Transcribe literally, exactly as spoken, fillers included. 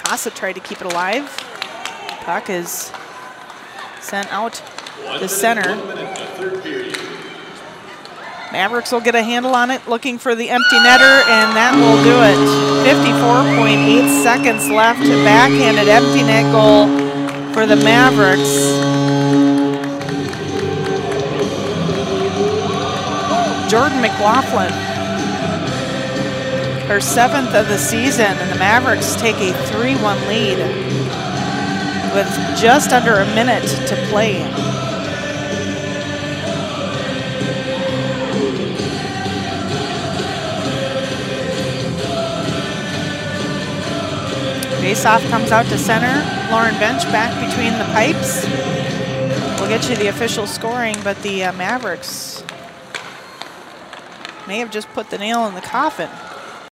Massa tried to keep it alive. Puck is sent out the center. Mavericks will get a handle on it, looking for the empty netter, and that will do it. fifty-four point eight seconds left. Backhanded empty net goal for the Mavericks. Jordan McLaughlin, her seventh of the season, and the Mavericks take a three one lead with just under a minute to play. Faceoff comes out to center. Lauren Bench back between the pipes. We'll get you the official scoring, but the uh, Mavericks may have just put the nail in the coffin.